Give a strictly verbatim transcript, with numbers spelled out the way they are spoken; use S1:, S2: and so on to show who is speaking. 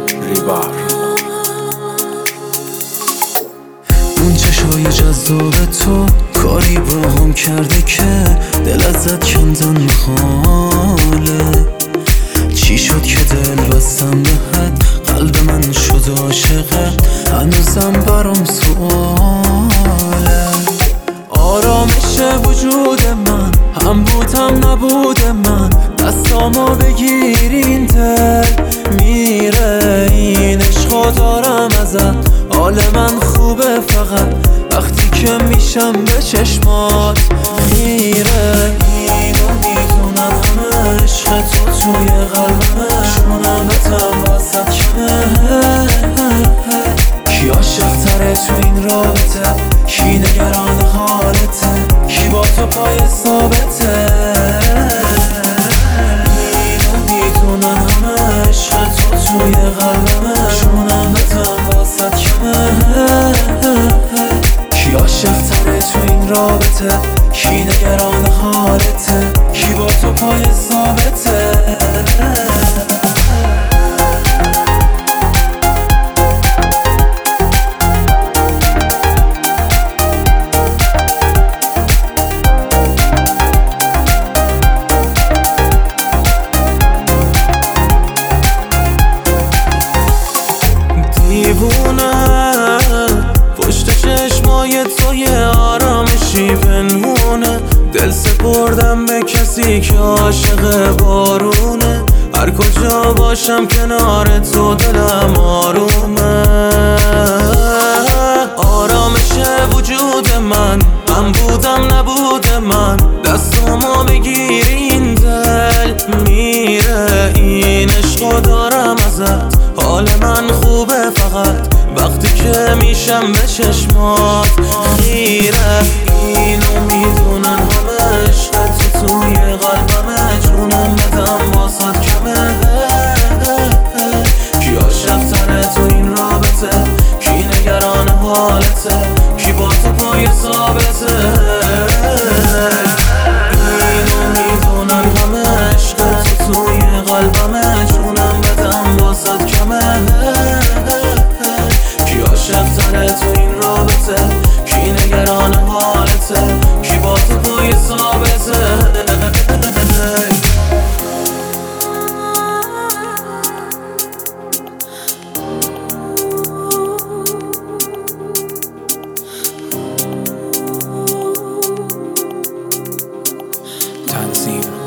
S1: ریبر.
S2: اون چشای جذاب تو کاری با هم کرده که دل ازت کندن محاله. چی شد که دل بستم بهت، قلب من شد عاشقت، هنوزم برام سواله. آرامش وجود من، هم بودم نبود من، دستامو بگیر این دل میره. این عشقو دارم ازت، حال من خوبه فقط وقتی که میشم به چشمات میره. اینو میدونم همه عشق تو توی قلبمه، شونمتم واسه کمه. کی عاشق تره تو این رابطه، کی نگران حالته، کی با تو پای ثابته. اینو میدونم همه عشق تو توی قلبمه، شونمتم واسه کمه. کی عاشق تره تو این رابطه، کی نگران حالته، کی با تو پای ثابته. دیوونه پشت چشمای توی آرامشی پنهونه، دل سپردم به کسی که عاشق بارونه. هر کجا باشم کنار تو دلم آرومه. آرامش وجود من، من بودم نبود من، دستامو بگیر این دل میره. این عشقو دارم ازت، حال من خوبه فقط وقتی که میشم به چشمات خیره. اینو میدونن همه عشق تو توی قلبمه، جونم بدم واسد کمه. کی عاشق تره تو این رابطه، کی نگران حالته، کی با تو پای ثابته. اینو میدونن همه عشق تو توی قلبمه، جونم بدم واسد کمه. کی عاشق تره تو این رابطه، کی نگران حالته، کی با تو پای ثابته.
S1: تنظیم